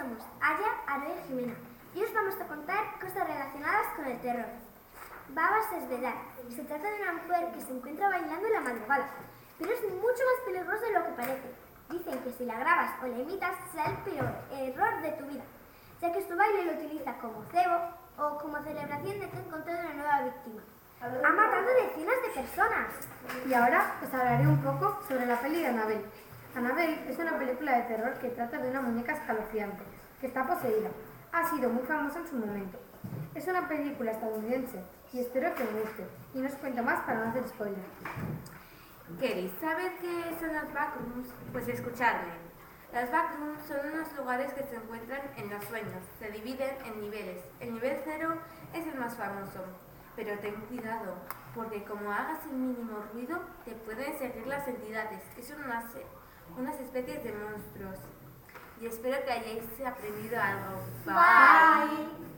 somos Aya, Aroa y Jimena y os vamos a contar cosas relacionadas con el terror. Babas es verdad, se trata de una mujer que se encuentra bailando en la madrugada, pero es mucho más peligroso de lo que parece. Dicen que si la grabas o la imitas será el peor error de tu vida, ya que su baile lo utiliza como cebo o como celebración de que ha encontrado una nueva víctima. Ha matado decenas de personas. Y ahora os hablaré un poco sobre la peli de Annabelle. Annabelle es una película de terror que trata de una muñeca escalofriante que está poseída. Ha sido muy famosa en su momento. Es una película estadounidense y espero que os guste. Y no os cuento más para no hacer spoiler. ¿Queréis saber qué son los backrooms? Pues escuchadme. Los backrooms son unos lugares que se encuentran en los sueños. Se dividen en niveles. El nivel 0 es el más famoso. Pero ten cuidado, porque como hagas el mínimo ruido, te pueden seguir las entidades, que son unas especies de monstruos. Y espero que hayáis aprendido algo. Bye.